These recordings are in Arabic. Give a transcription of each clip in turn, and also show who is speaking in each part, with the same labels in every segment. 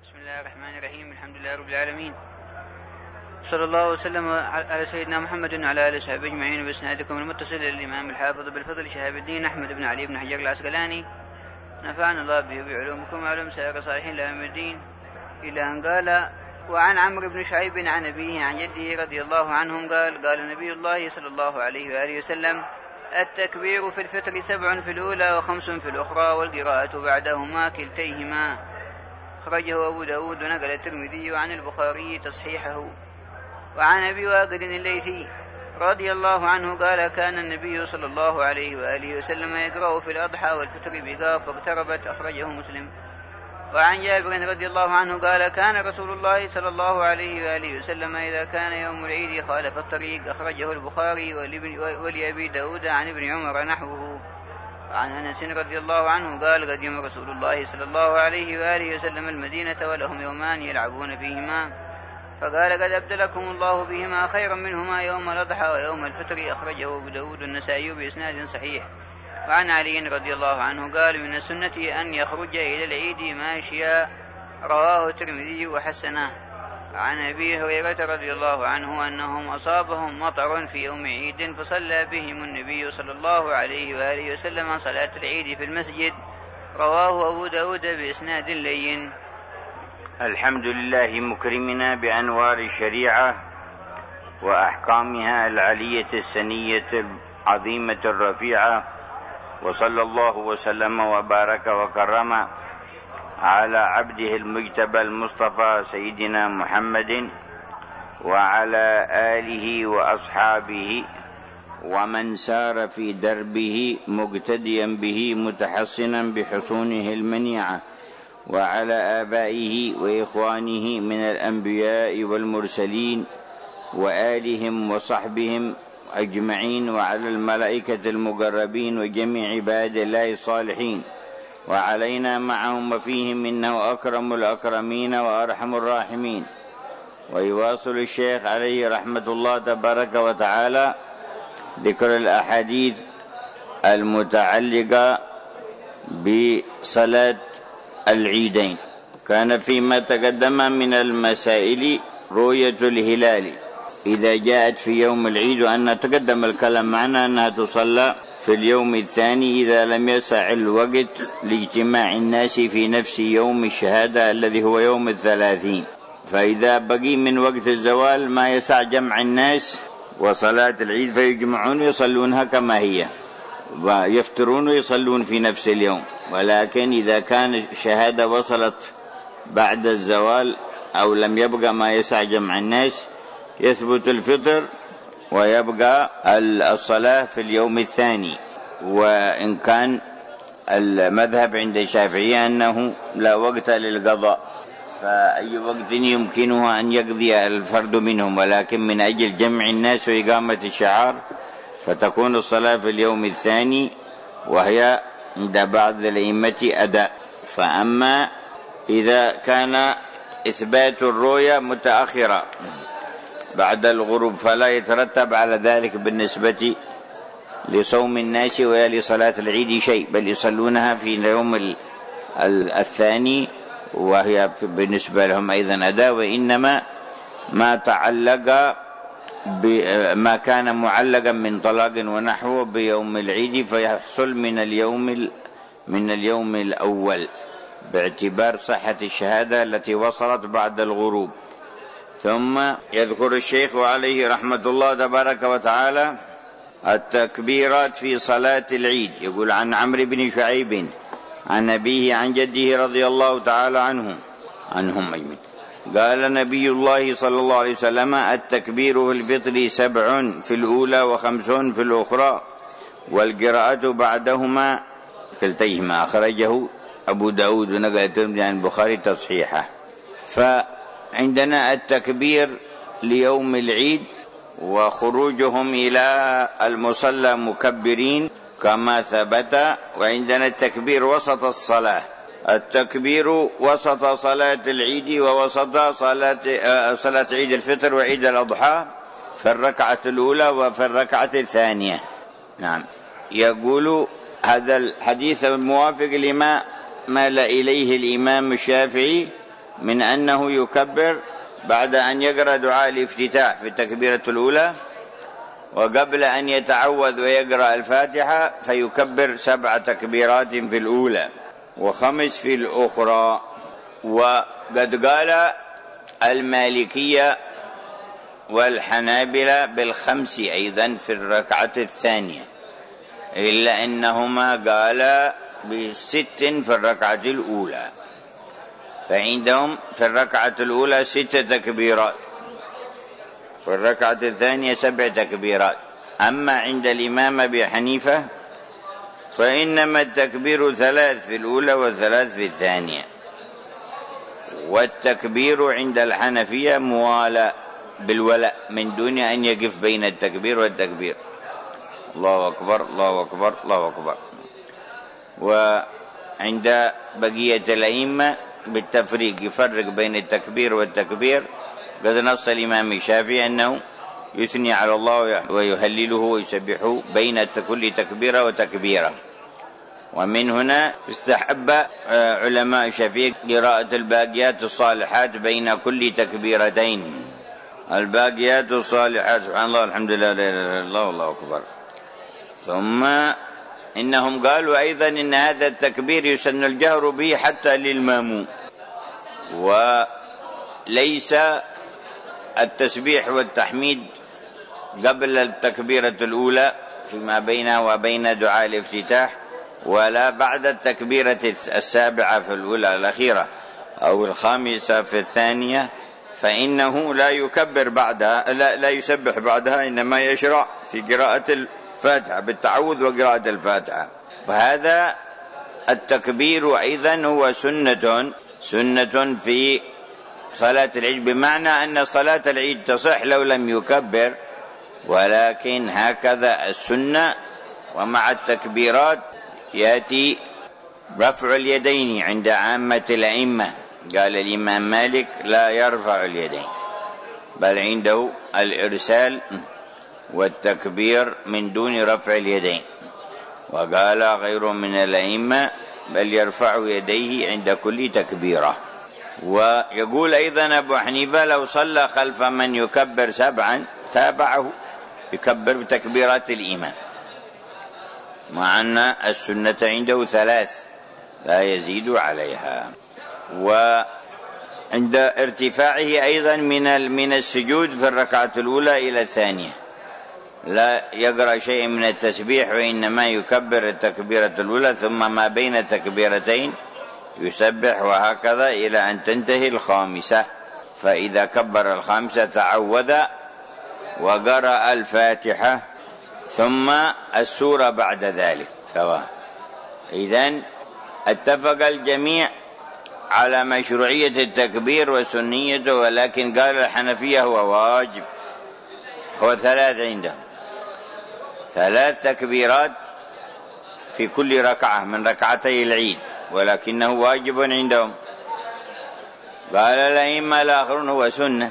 Speaker 1: بسم الله الرحمن الرحيم. الحمد لله رب العالمين، صلى الله وسلم على سيدنا محمد وعلى آله وصحبه أجمعين. بإسنادكم المتصل للإمام الحافظ بالفضل شهاب الدين أحمد بن علي بن حجر العسقلاني، نفعنا الله به بعلومكم وعلوم سائر صالحين إلى يوم الدين، إلى أن قال: وعن عمرو بن شعيب عن أبيه عن جده رضي الله عنهم قال نبي الله صلى الله عليه وآله وسلم: التكبير في الفطر 7 في الأولى و5 في الأخرى، والقراءة بعدهما كلتيهما. أخرجه أبو داود ونقل الترمذي عن البخاري تصحيحه. وعن أبي واقد الليثي رضي الله عنه قال: كان النبي صلى الله عليه وآله وسلم يقرأ في الأضحى والفطر بقاف واقتربت. أخرجه مسلم. وعن جابر رضي الله عنه قال: كان رسول الله صلى الله عليه وآله وسلم إذا كان يوم العيد خالف الطريق. أخرجه البخاري ولأبي داود عن ابن عمر نحوه. عن أنس رضي الله عنه قال: قدم رسول الله صلى الله عليه وآله وسلم المدينة ولهم يومان يلعبون فيهما، فقال: قد أبدلكم الله بهما خيرا منهما يوم الأضحى ويوم الفطر. أخرجه أبو داود النسائي بإسناد صحيح. وعن علي رضي الله عنه قال: من السنة أن يخرج إلى العيد ماشيا. رواه الترمذي وحسنه. عن أبي هريرة رضي الله عنه أنهم أصابهم مطر في يوم عيد فصلى بهم النبي صلى الله عليه وآله وسلم صلاة العيد في المسجد. رواه أبو داود بإسناد لين.
Speaker 2: الحمد لله مكرمنا بأنوار الشريعة وأحكامها العلية السنية العظيمة الرفيعة، وصلى الله وسلم وبارك وكرم على عبده المجتبى المصطفى سيدنا محمد وعلى آله وأصحابه ومن سار في دربه مقتديا به متحصنا بحصونه المنيعة، وعلى آبائه وإخوانه من الأنبياء والمرسلين وآلهم وصحبهم أجمعين، وعلى الملائكة المقربين وجميع عباد الله الصالحين، وعلينا معهم وفيهم إنه أكرم الأكرمين وأرحم الراحمين. ويواصل الشيخ عليه رحمة الله تبارك وتعالى ذكر الأحاديث المتعلقة بصلاة العيدين. كان فيما تقدم من المسائل رؤية الهلال إذا جاءت في يوم العيد، وأن تقدم الكلام معنا أنها تصلى في اليوم الثاني إذا لم يسع الوقت لاجتماع الناس في نفس يوم الشهادة الذي هو يوم 30. فإذا بقي من وقت الزوال ما يسع جمع الناس وصلاة العيد فيجمعون يصلونها كما هي، ويفطرون ويصلون في نفس اليوم. ولكن إذا كان الشهادة وصلت بعد الزوال أو لم يبقى ما يسع جمع الناس يثبت الفطر ويبقى الصلاة في اليوم الثاني. وإن كان المذهب عند الشافعية أنه لا وقت للقضاء، فأي وقت يمكنه أن يقضي الفرد منهم، ولكن من أجل جمع الناس وإقامة الشعار فتكون الصلاة في اليوم الثاني، وهي عند بعض الأئمة أداء. فأما إذا كان إثبات الرؤيا متأخرة بعد الغروب فلا يترتب على ذلك بالنسبة لصوم الناس ولصلاة العيد شيء، بل يصلونها في اليوم الثاني وهي بالنسبة لهم أيضا أداء. وإنما ما تعلق بما كان معلقا من طلاق ونحوه بيوم العيد فيحصل من اليوم الأول باعتبار صحة الشهادة التي وصلت بعد الغروب. ثم يذكر الشيخ عليه رحمة الله تبارك وتعالى التكبيرات في صلاة العيد. يقول: عن عمرو بن شعيب عن أبيه عن جده رضي الله تعالى عنهم أجمعين قال نبي الله صلى الله عليه وسلم: التكبير في الفطر 7 في الأولى و5 في الأخرى، والقراءة بعدهما كلتيهما. أخرجه أبو داود ونقل الترمذي عن البخاري تصحيحه. فعندنا التكبير ليوم العيد وخروجهم إلى المصلى مكبرين كما ثبت، وعندنا التكبير وسط الصلاة. التكبير وسط صلاة العيد ووسط صلاة عيد الفطر وعيد الأضحى في الركعة الأولى وفي الركعة الثانية. نعم. يقول هذا الحديث الموافق لما مال إليه الإمام الشافعي من أنه يكبر بعد أن يقرأ دعاء الافتتاح في التكبيرة الأولى، وقبل أن يتعوذ ويقرأ الفاتحة فيكبر 7 تكبيرات في الأولى و5 في الأخرى. وقد قال المالكية والحنابلة بال5 أيضا في الركعة الثانية، إلا أنهما قالا ب6 في الركعة الأولى، فعندهم في الركعة الأولى 6 تكبيرات، في الركعة الثانية 7 تكبيرات. أما عند الإمام أبي حنيفة فإنما التكبير 3 في الأولى و3 في الثانية، والتكبير عند الحنفية موالى بالولاء من دون أن يقف بين التكبير والتكبير، الله أكبر الله أكبر الله أكبر. وعند بقية الأئمة بالتفريق، يفرق بين التكبير والتكبير. قد نص الإمام الشافعي أنه يثني على الله ويهلله ويسبحه بين كل تكبيرة وتكبيرة. ومن هنا استحب علماء الشافعي قراءة الباقيات الصالحات بين كل تكبيرتين، الباقيات الصالحات سبحان الله الحمد لله لا إله إلا الله والله أكبر. ثم إنهم قالوا أيضا إن هذا التكبير يسن الجهر به حتى للماموم، وليس التسبيح والتحميد قبل التكبيرة الأولى فيما بينها وبين دعاء الافتتاح، ولا بعد التكبيرة 7 في الأولى الأخيرة أو 5 في الثانية، فإنه لا يكبر بعدها، لا يسبح بعدها، إنما يشرع في قراءة الفاتحة بالتعوذ وقراءة الفاتحة. فهذا التكبير أيضا هو سنة في صلاة العيد، بمعنى أن صلاة العيد تصح لو لم يكبر، ولكن هكذا السنة. ومع التكبيرات يأتي رفع اليدين عند عامة الأئمة. قال الإمام مالك لا يرفع اليدين، بل عنده الإرسال والتكبير من دون رفع اليدين. وقال غير من الأئمة بل يرفع يديه عند كل تكبيرة. ويقول أيضا أبو حنيفة لو صلى خلف من يكبر 7 تابعه يكبر بتكبيرات الإمام، مع أن السنة عنده 3 لا يزيد عليها. وعند ارتفاعه أيضا من السجود في الركعة الأولى إلى الثانية لا يقرأ شيء من التسبيح، وإنما يكبر التكبيرة الأولى ثم ما بين التكبيرتين يسبح، وهكذا إلى أن تنتهي 5. فإذا كبر 5 تعوذ وقرأ الفاتحة ثم السورة بعد ذلك. إذن اتفق الجميع على مشروعية التكبير وسنيته، ولكن قال الحنفية هو واجب، هو 3 عندهم، 3 تكبيرات في كل ركعة من ركعتي العيد، ولكنه واجب عندهم. قال الأئمة الآخرون هو سنة،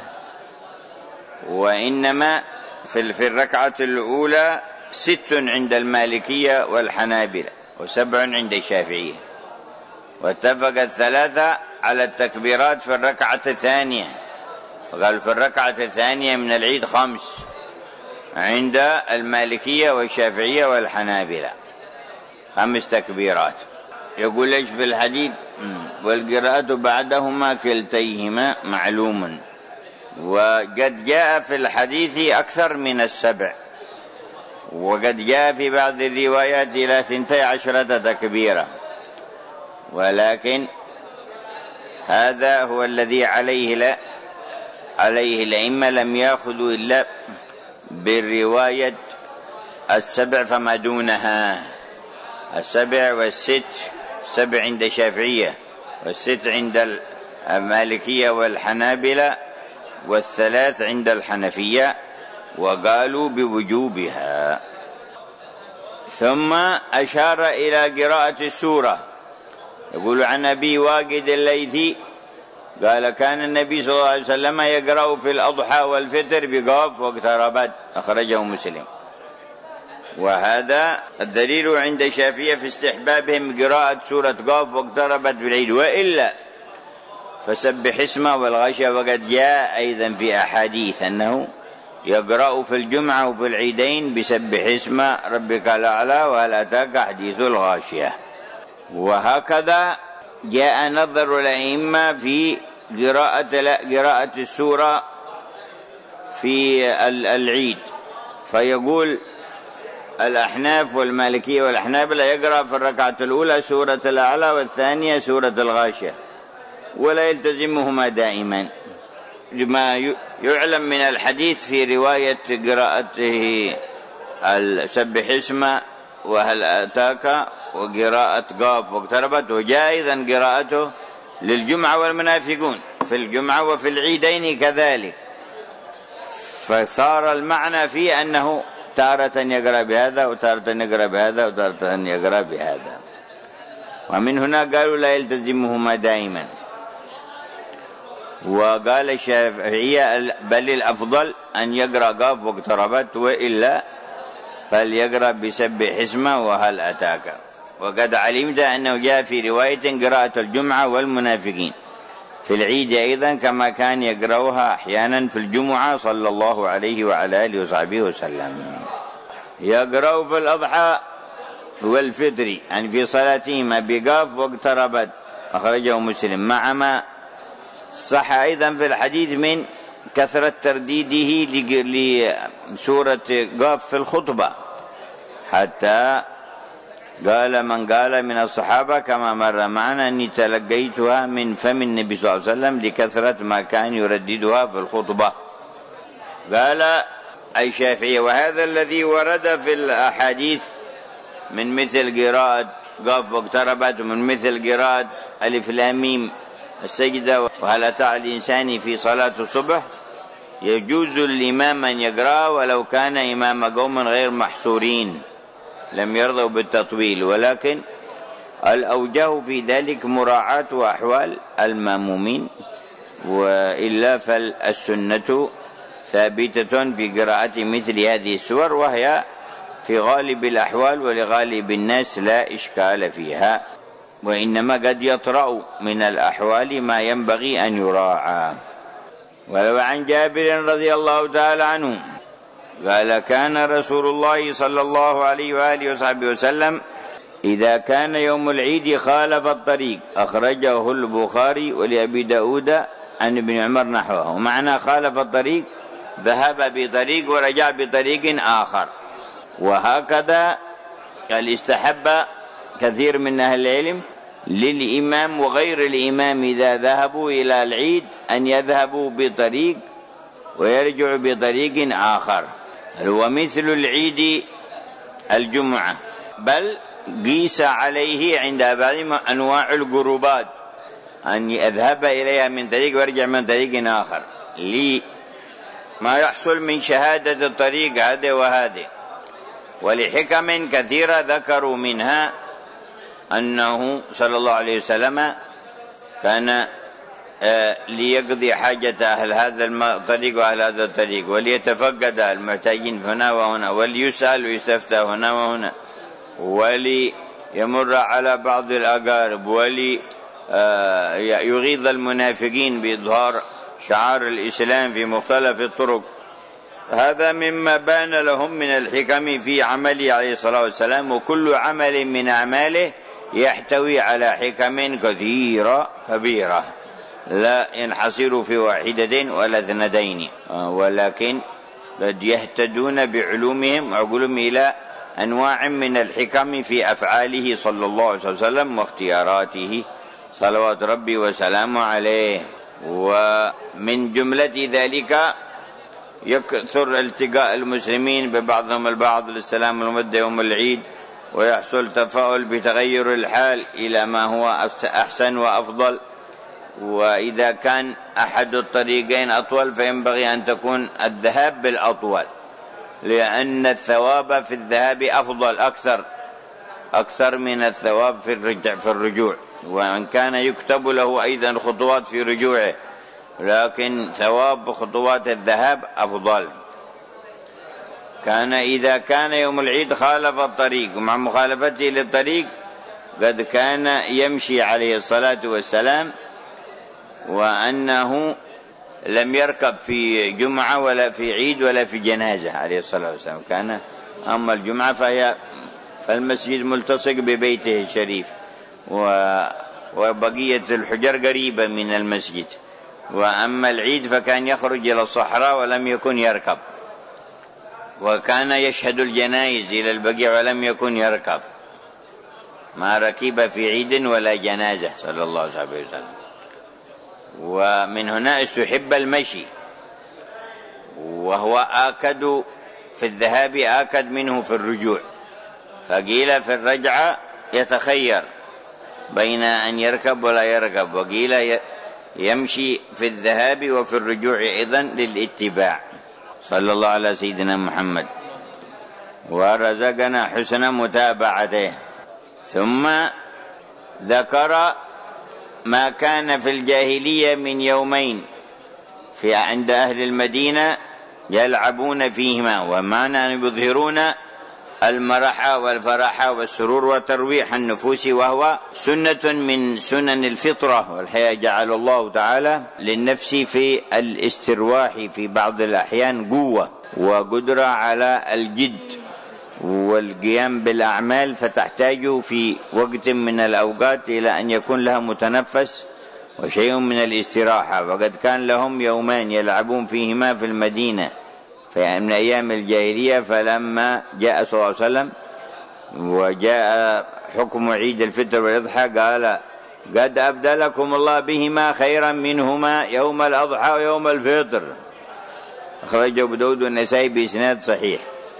Speaker 2: وإنما في الركعة الأولى 6 عند المالكية والحنابلة و7 عند الشافعية. واتفق 3 على التكبيرات في الركعة الثانية، وقال في الركعة الثانية من العيد 5 عند المالكية والشافعية والحنابلة، 5 تكبيرات. يقول ليش في الحديث والقراءة بعدهما كلتيهما معلوم، وقد جاء في الحديث أكثر من 7، وقد جاء في بعض الروايات إلى 12 تكبيرة، ولكن هذا هو الذي عليه الأئمة، لم يأخذوا إلا بالرواية 7 فما دونها، 7 و6، 7 عند الشافعية و6 عند المالكية والحنابلة و3 عند الحنفية، وقالوا بوجوبها. ثم أشار إلى قراءة السورة. يقول عن أبي واقد الليثي قال كان النبي صلى الله عليه وسلم يقرأ في الأضحى والفطر بقاف واقتربت، أخرجه مسلم. وهذا الدليل عند الشافعية في استحبابهم قراءة سورة قاف واقتربت بالعيد، وإلا فسبح اسمه والغاشية. وقد جاء أيضا في أحاديث أنه يقرأ في الجمعة وفي العيدين بسبح اسم ربك الأعلى وهل أتاك حديث الغاشية. وهكذا جاء نظر الأئمة في قراءة السورة في العيد، فيقول الأحناف والمالكية والأحنابلة يقرأ في الركعة الأولى سورة الأعلى والثانية سورة الغاشية، ولا يلتزمهما دائما، لما يعلم من الحديث في رواية قراءته سبح اسم وهل أتاك وقراءة قاف واقتربت، وجاء أيضا قراءته للجمعة والمنافقون في الجمعة وفي العيدين كذلك. فصار المعنى فيه أنه تارة يقرأ بهذا وتارة يقرأ بهذا وتارة يقرأ بهذا، ومن هنا قالوا لا يلتزمهما دائما. وقال الشافعية بل الأفضل أن يقرأ قاف واقتربت، وإلا فليقرأ بسبح اسمه وهل أتاك. وقد علمت أنه جاء في رواية قراءة الجمعة والمنافقين في العيد أيضا كما كان يقرأها أحيانا في الجمعة صلى الله عليه وعلى آله وصحبه وسلم. يقرأ في الأضحى والفطر يعني في صلاتهما بقاف واقتربت، أخرجه مسلم، مع ما صح أيضا في الحديث من كثرة ترديده لسورة قاف في الخطبة، حتى قال من قال من الصحابة كما مر معنا أني تلقيتها من فم النبي صلى الله عليه وسلم لكثرة ما كان يرددها في الخطبة. قال أي شافعي وهذا الذي ورد في الأحاديث من مثل قراءة قاف واقتربت ومن مثل قراءة ألف لام ميم السجدة وهل أتى على الإنسان في صلاة الصبح يجوز الإمام أن يقرأ ولو كان إمام قوم غير محصورين لم يرضوا بالتطويل، ولكن الأوجه في ذلك مراعاة أحوال المأمومين، وإلا فالسنة ثابتة في قراءة مثل هذه السور، وهي في غالب الأحوال ولغالب الناس لا إشكال فيها، وإنما قد يطرأ من الأحوال ما ينبغي أن يراعى. ولو عن جابر رضي الله تعالى عنه قال كان رسول الله صلى الله عليه وآله وصحبه وسلم إذا كان يوم العيد خالف الطريق، أخرجه البخاري ولأبي داود عن ابن عمر نحوه. ومعنى خالف الطريق ذهب بطريق ورجع بطريق آخر. وهكذا قال استحب كثير من أهل العلم للإمام وغير الإمام إذا ذهبوا إلى العيد أن يذهبوا بطريق ويرجعوا بطريق آخر، ومثل العيد الجمعة، بل قيس عليه عند بعض أنواع القربات أن يذهب إليها من طريق ويرجع من طريق آخر لما يحصل من شهادة الطريق هذا وهذا، ولحكم كثيرة ذكروا منها أنه صلى الله عليه وسلم كان ليقضي حاجة أهل هذا الطريق وأهل هذا الطريق، وليتفقد المحتاجين هنا وهنا، وليسأل ويستفتى هنا وهنا، وليمر على بعض الأقارب، وليغيظ المنافقين بإظهار شعار الإسلام في مختلف الطرق. هذا مما بان لهم من الحكم في عمله عليه الصلاة والسلام، وكل عمل من أعماله يحتوي على حكم كثيرة كبيرة لا ينحصر في واحدة ولا اثنتين، ولكن قد يهتدون بعلومهم وعقولهم إلى أنواع من الحكم في أفعاله صلى الله عليه وسلم واختياراته صلوات ربي وسلامه عليه. ومن جملة ذلك يكثر التقاء المسلمين ببعضهم البعض للسلام والمودة يوم العيد، ويحصل تفاؤل بتغير الحال إلى ما هو أحسن وأفضل. وإذا كان أحد الطريقين أطول فينبغي أن تكون الذهاب بالأطول، لأن الثواب في الذهاب أفضل أكثر من الثواب في الرجوع، وإن كان يكتب له أيضا خطوات في رجوعه، لكن ثواب خطوات الذهاب أفضل. كان إذا كان يوم العيد خالف الطريق، ومع مخالفته للطريق قد كان يمشي عليه الصلاة والسلام وأنه لم يركب في جمعة ولا في عيد ولا في جنازة عليه الصلاة والسلام. كان أما الجمعة فالمسجد ملتصق ببيته الشريف، وبقية الحجر قريبة من المسجد. وأما العيد فكان يخرج إلى الصحراء ولم يكن يركب، وكان يشهد الجنائز إلى البقيع ولم يكن يركب، ما ركب في عيد ولا جنازة صلى الله عليه وسلم. ومن هنا استحب المشي، وهو آكد في الذهاب آكد منه في الرجوع، فقيل في الرجعة يتخير بين أن يركب ولا يركب، وقيل يمشي في الذهاب وفي الرجوع أيضا للاتباع. صلى الله على سيدنا محمد ورزقنا حسن متابعته. ثم ذكر ما كان في الجاهلية من يومين عند أهل المدينة يلعبون فيهما، ومعنى أن يظهرون المرح والفرح والسرور وترويح النفوس، وهو سنة من سنن الفطرة. والحقيقة جعل الله تعالى للنفس في الاسترواح في بعض الأحيان قوة وقدرة على الجد والقيام بالأعمال، فتحتاج في وقت من الأوقات إلى أن يكون لها متنفس وشيء من الاستراحة. وقد كان لهم يومان يلعبون فيهما في المدينة من أيام الجاهلية، فلما جاء صلى الله عليه وسلم وجاء حكم عيد الفطر والأضحى قال: قد أبدلكم الله بهما خيرا منهما يوم الأضحى ويوم الفطر. أخرجه أبو داود والنسائي بإسناد صحيح.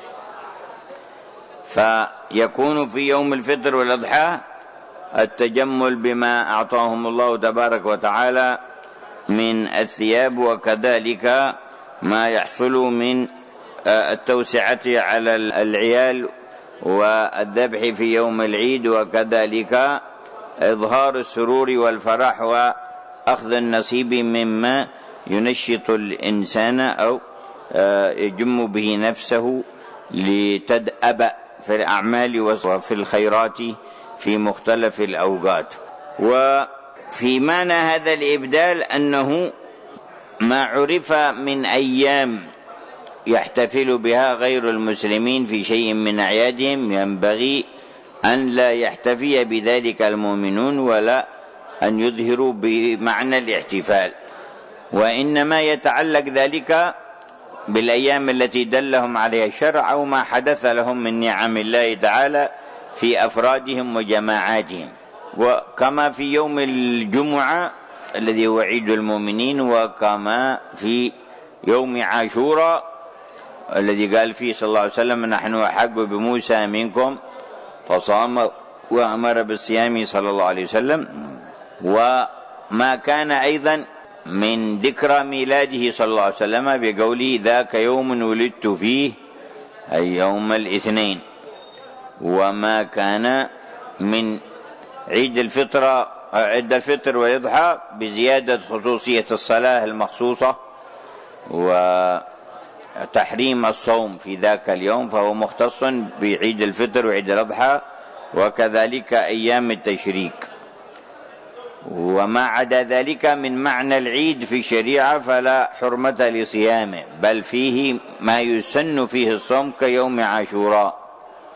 Speaker 2: فيكون في يوم الفطر والأضحى التجمل بما أعطاهم الله تبارك وتعالى من الثياب، وكذلك ما يحصل من التوسعة على العيال والذبح في يوم العيد، وكذلك إظهار السرور والفرح وأخذ النصيب مما ينشط الإنسان أو يجم به نفسه لتدأب في الأعمال وفي الخيرات في مختلف الأوقات. وفي معنى هذا الإبدال أنه ما عرف من أيام يحتفل بها غير المسلمين في شيء من أعيادهم ينبغي أن لا يحتفي بذلك المؤمنون ولا أن يظهروا بمعنى الاحتفال، وإنما يتعلق ذلك بالأيام التي دلهم عليها الشرع أو ما حدث لهم من نعم الله تعالى في أفرادهم وجماعاتهم. وكما في يوم الجمعة الذي هو عيد المؤمنين، وكما في يوم عاشوراء الذي قال فيه صلى الله عليه وسلم: نحن أحق بموسى منكم، فصام وأمر بالصيام صلى الله عليه وسلم. وما كان أيضا من ذكرى ميلاده صلى الله عليه وسلم بقوله: ذاك يوم ولدت فيه، أي يوم الاثنين. وما كان من عيد الفطر والإضحى بزيادة خصوصية الصلاة المخصوصة وتحريم الصوم في ذاك اليوم، فهو مختص بعيد الفطر وعيد الأضحى وكذلك أيام التشريك. وما عدا ذلك من معنى العيد في الشريعة فلا حرمة لصيامه، بل فيه ما يسن فيه الصوم كيوم عاشوراء،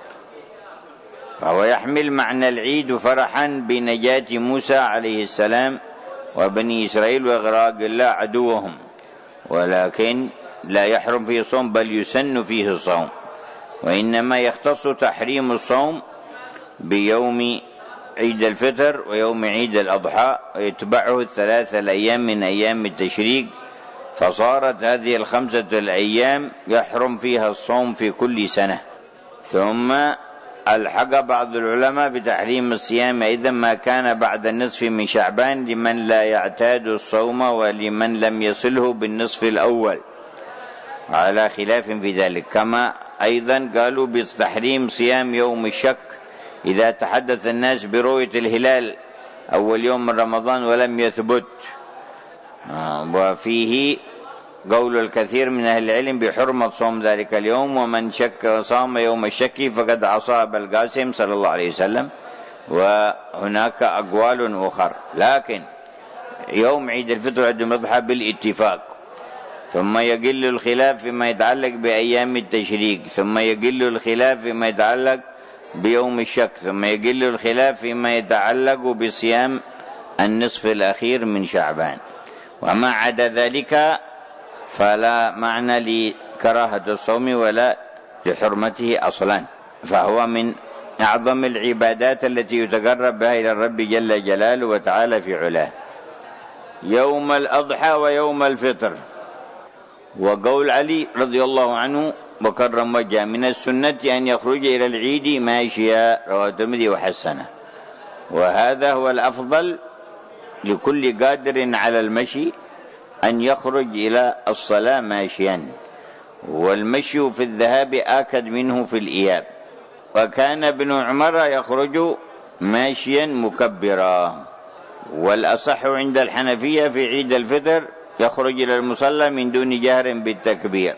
Speaker 2: فهو يحمل معنى العيد فرحا بنجاة موسى عليه السلام وبني إسرائيل وإغراق الله عدوهم، ولكن لا يحرم فيه الصوم بل يسن فيه الصوم. وإنما يختص تحريم الصوم بيوم عيد الفطر ويوم عيد الأضحى، ويتبعه 3 الأيام من أيام التشريق، فصارت هذه 5 الأيام يحرم فيها الصوم في كل سنة. ثم ألحق بعض العلماء بتحريم الصيام إذا ما كان بعد النصف من شعبان لمن لا يعتاد الصوم ولمن لم يصله بالنصف الأول، على خلاف في ذلك. كما أيضا قالوا بتحريم صيام يوم الشك إذا تحدث الناس برؤية الهلال أول يوم من رمضان ولم يثبت، وفيه قول الكثير من أهل العلم بحرمة صوم ذلك اليوم، ومن شك صام يوم الشك فقد عصى أبا القاسم صلى الله عليه وسلم. وهناك أقوال أخرى، لكن يوم عيد الفطر وعيد الأضحى بالاتفاق، ثم يقل الخلاف فيما يتعلق بأيام التشريق، ثم يقل الخلاف فيما يتعلق بيوم الشك، ثم يقل الخلاف فيما يتعلق بصيام النصف الأخير من شعبان. وما عدا ذلك فلا معنى لكراهة الصوم ولا لحرمته أصلا، فهو من أعظم العبادات التي يتقرب بها إلى الرب جل جلاله وتعالى في علاه. يوم الأضحى ويوم الفطر. وقول علي رضي الله عنه وكرم وجهه: من السنة أن يخرج إلى العيد ماشيا، رواه الترمذي وحسنه. وهذا هو الأفضل لكل قادر على المشي أن يخرج إلى الصلاة ماشيا، والمشي في الذهاب آكد منه في الإياب. وكان ابن عمر يخرج ماشيا مكبرا. والأصح عند الحنفية في عيد الفطر يخرج إلى المصلى من دون جهر بالتكبير.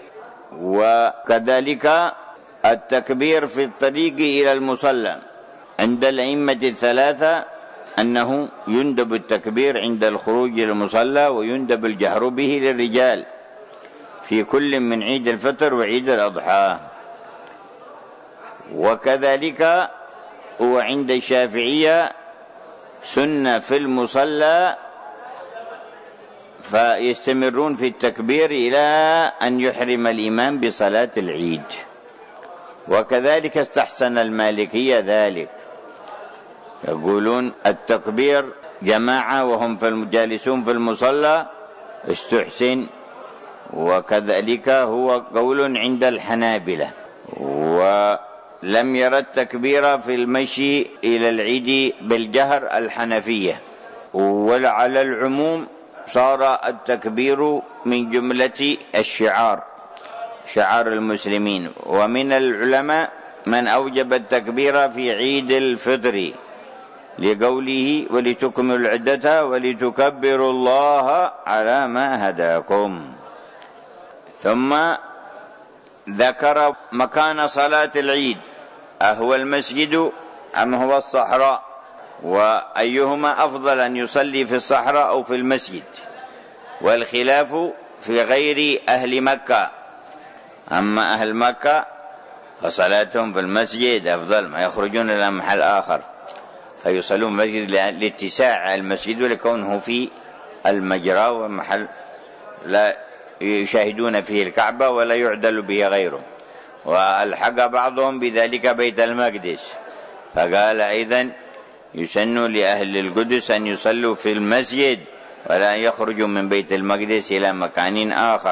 Speaker 2: وكذلك التكبير في الطريق إلى المصلى عند الأئمة الثلاثة أنه يندب التكبير عند الخروج إلى المصلى، ويندب الجهر به للرجال في كل من عيد الفطر وعيد الأضحى. وكذلك هو عند الشافعية سنة في المصلى، فيستمرون في التكبير إلى أن يحرم الإمام بصلاة العيد. وكذلك استحسن المالكية ذلك، يقولون التكبير جماعة وهم في الجالسون في المصلى استحسن. وكذلك هو قول عند الحنابلة. ولم يرى التكبير في المشي إلى العيد بالجهر الحنفية. وعلى العموم صار التكبير من جملة الشعار، شعار المسلمين. ومن العلماء من أوجب التكبير في عيد الفطر لقوله: ولتكملوا العدة ولتكبروا الله على ما هداكم. ثم ذكر مكان صلاة العيد: أهو المسجد أم هو الصحراء؟ وأيهما أفضل، أن يصلي في الصحراء أو في المسجد؟ والخلاف في غير أهل مكة. أما أهل مكة فصلاتهم في المسجد أفضل، ما يخرجون إلى محل آخر، فيصلون المسجد لاتساع المسجد ولكونه في المجرى ومحل لا يشاهدون فيه الكعبة ولا يعدل به غيره. وألحق بعضهم بذلك بيت المقدس، فقال أيضا يسن لأهل القدس أن يصلوا في المسجد ولا أن يخرجوا من بيت المقدس إلى مكان آخر.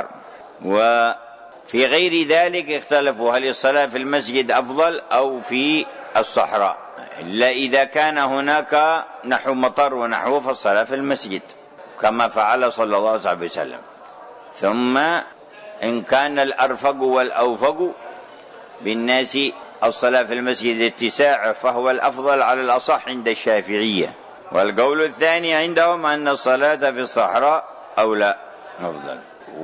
Speaker 2: وفي غير ذلك اختلفوا: هل الصلاة في المسجد أفضل أو في الصحراء؟ إلا إذا كان هناك نحو مطر ونحوه فالصلاة في المسجد كما فعل صلى الله عليه وسلم. ثم إن كان الأرفق والأوفق بالناس الصلاة في المسجد اتساع فهو الأفضل على الأصح عند الشافعية. والقول الثاني عندهم أن الصلاة في الصحراء أولى أفضل.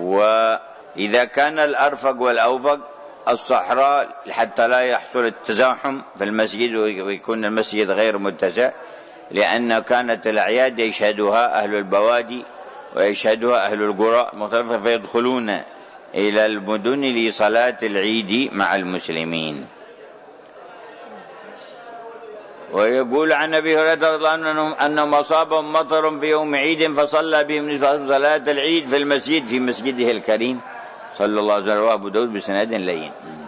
Speaker 2: وإذا كان الأرفق والأوفق الصحراء حتى لا يحصل التزاحم في المسجد ويكون المسجد غير متسع، لأن كانت الأعياد يشهدها أهل البوادي ويشهدها أهل القرى المختلفة، فيدخلون إلى المدن لصلاة العيد مع المسلمين. ويقول عن أبي هريرة رضي الله عنه أنهم أصابهم مطر في يوم عيد فصلى بهم صلاة العيد في المسجد في مسجده الكريم صلى الله عليه وسلم، رواه أبو داود بسند لين.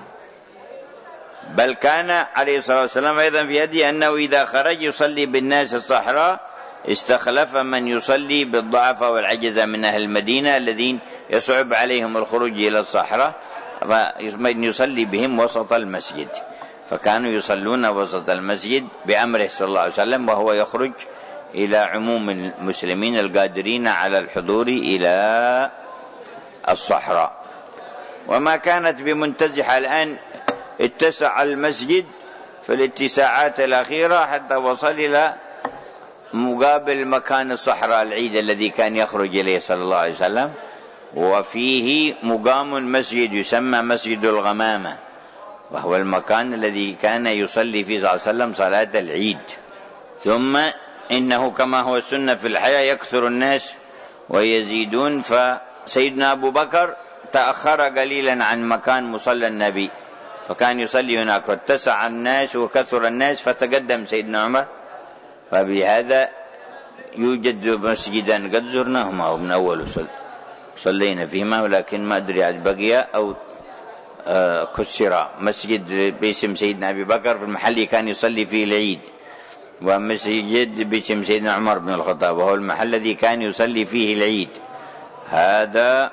Speaker 2: بل كان عليه الصلاة والسلام أيضا في هديه أنه إذا خرج يصلي بالناس الصحراء استخلف من يصلي بالضعف والعجز من أهل المدينة الذين يصعب عليهم الخروج إلى الصحراء، فمن يصلي بهم وسط المسجد، فكانوا يصلون وسط المسجد بأمره صلى الله عليه وسلم، وهو يخرج إلى عموم المسلمين القادرين على الحضور إلى الصحراء. وما كانت بمنتزحة الآن اتسع المسجد في الاتساعات الأخيرة حتى وصل إلى مقابل مكان الصحراء العيد الذي كان يخرج إليه صلى الله عليه وسلم، وفيه مقام مسجد يسمى مسجد الغمامة، وهو المكان الذي كان يصلي فيه صلى الله عليه وسلم صلاة العيد. ثم إنه كما هو السنة في الحياة يكثر الناس ويزيدون، فسيدنا أبو بكر تأخر قليلا عن مكان مصلى النبي وكان يصلي هناك، واتسع الناس وكثر الناس فتقدم سيدنا عمر. فبهذا يوجد مسجدا قد زرناهما من أول صلينا فيهما، ولكن ما أدري عاد بقي أو كسر. مسجد باسم سيدنا أبي بكر في المحل اللي كان يصلي فيه العيد، ومسجد باسم سيدنا عمر بن الخطاب وهو المحل الذي كان يصلي فيه العيد. هذا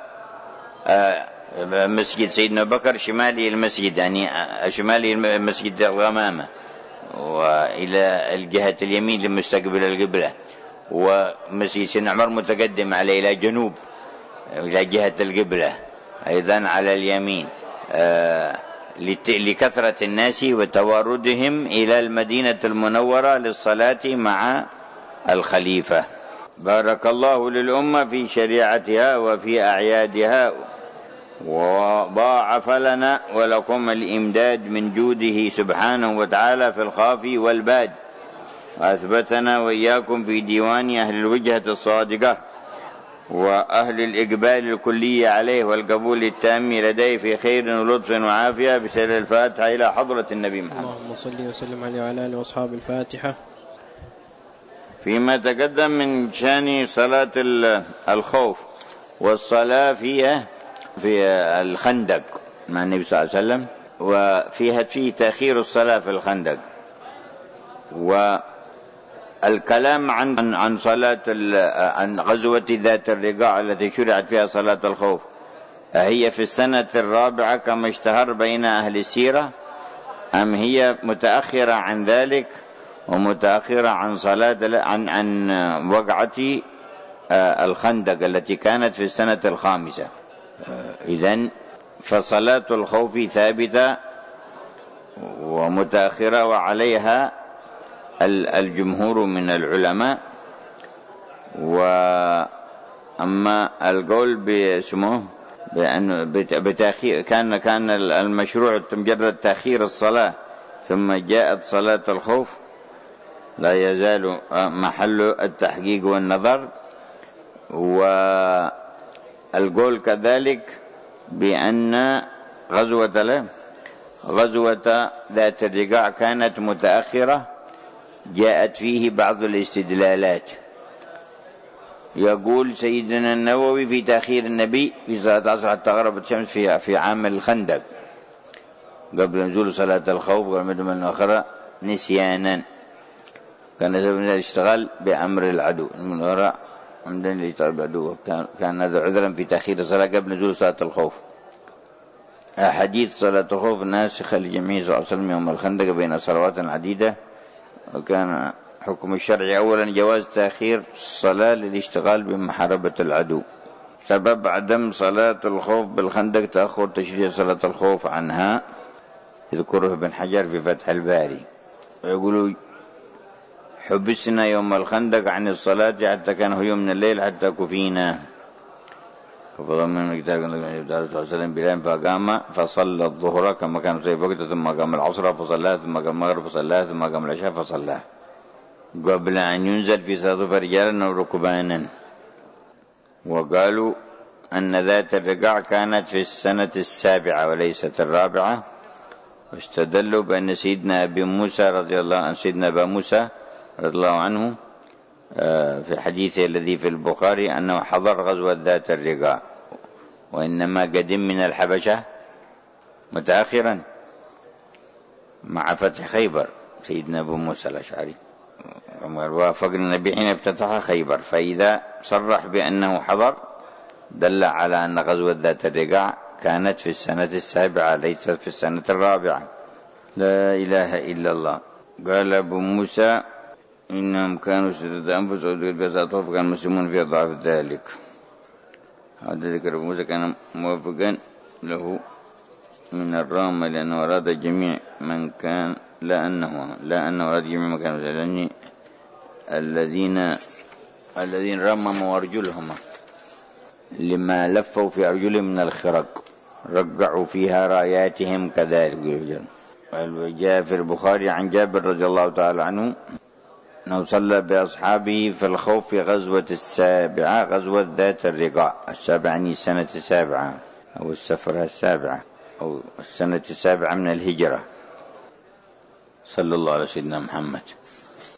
Speaker 2: مسجد سيدنا بكر شمالي المسجد، يعني شمالي مسجد الغمامة، وإلى الجهة اليمين لمستقبل القبلة، ومسجد سيدنا عمر متقدم عليه إلى جنوب إلى جهة القبلة أيضا على اليمين، لكثرة الناس وتواردهم إلى المدينة المنورة للصلاة مع الخليفة. بارك الله للأمة في شريعتها وفي أعيادها، وضاعف لنا ولكم الإمداد من جوده سبحانه وتعالى في الخافي والباد، وأثبتنا وإياكم في ديوان أهل الوجهة الصادقة وأهل الإقبال الكلي عليه والقبول التام لديه في خير ولطف وعافية. بسر الفاتحة إلى حضرة النبي محمد.
Speaker 3: اللهم صل وسلم عليه وعلى آله وأصحاب الفاتحة.
Speaker 2: فيما تقدم من شأن صلاة الخوف والصلاة فيها في الخندق مع النبي صلى الله عليه وسلم، وفيها فيه تأخير الصلاة في الخندق، والكلام عن صلاة عن غزوة ذات الرقاع التي شرعت فيها صلاة الخوف، هي في السنة الرابعة كما اشتهر بين أهل السيرة، أم هي متأخرة عن ذلك ومتأخرة عن صلاة عن وقعة الخندق التي كانت في السنة الخامسة؟ إذن فصلاة الخوف ثابتة ومتأخرة، وعليها الجمهور من العلماء. وأما القول باسمه بأنه بتأخير كان المشروع مجرد تأخير الصلاة ثم جاءت صلاة الخوف، لا يزال محل التحقيق والنظر. والقول كذلك بأن غزوة ذات الرقاع كانت متأخرة، جاءت فيه بعض الاستدلالات. يقول سيدنا النووي في تأخير النبي في صلاة العصر حتى غربت الشمس في عام الخندق قبل نزول صلاة الخوف والمدن الأخرى نسيانا، كان سبب الاشتغال بأمر العدو من وراء عمدا لاشتغال بالعدو، كان هذا عذرا في تأخير الصلاة قبل نزول صلاة الخوف. أحاديث صلاة الخوف ناسخة لجميع صلى الله عليه وسلم يوم الخندق بين صلوات عديدة، وكان حكم الشرع أولا جواز تأخير الصلاة للاشتغال بمحاربة العدو. سبب عدم صلاة الخوف بالخندق تأخر تشريع صلاة الخوف عنها، يذكره ابن حجر في فتح الباري، ويقولوا حبسنا يوم الخندق عن الصلاة حتى كان هو من الليل حتى كفينا، فضل من كتاب النبي صلى الله عليه وسلم بلال فقام فصلى الظهر كما كان في وقته، ثم قام العصر فصلاه، ثم قام المغرب فصلاه، ثم قام العشاء فصلاه، قبل أن ينزل في صلاة رجالا وركبانا. وقالوا أن ذات الرقاع كانت في السنة السابعة وليست الرابعة، واستدلوا بأن سيدنا أبي موسى رضي الله عنه سيدنا أبا موسى رضي الله عنه في حديثه الذي في البخاري أنه حضر غزوة ذات الرقاع، وإنما قدم من الحبشة متأخرا مع فتح خيبر سيدنا أبو موسى الأشعري، وافق النبي حين افتتح خيبر، فإذا صرح بأنه حضر دل على أن غزوة ذات الرقاع كانت في السنة السابعة ليست في السنة الرابعة. لا إله إلا الله. قال أبو موسى إنهم كانوا ستة أنفس وذكر فكان المسلمون في ضعف ذلك. هذا ذكر أبو موسى كان موافقا له من الرامة لأنه أراد جميع من كان لا أنه أراد جميع من كانوا لأن الذين رمموا أرجلهم لما لفوا في أرجلهم من الخرق رقعوا فيها راياتهم كذلك. وجاء في البخاري عن جابر رضي الله تعالى عنه أنه صلى بأصحابه في الخوف في غزوة السابعة، غزوة ذات الرقاع. السابعة يعني السنة السابعة أو السفرة السابعة أو السنة السابعة من الهجرة. صلى الله على سيدنا محمد.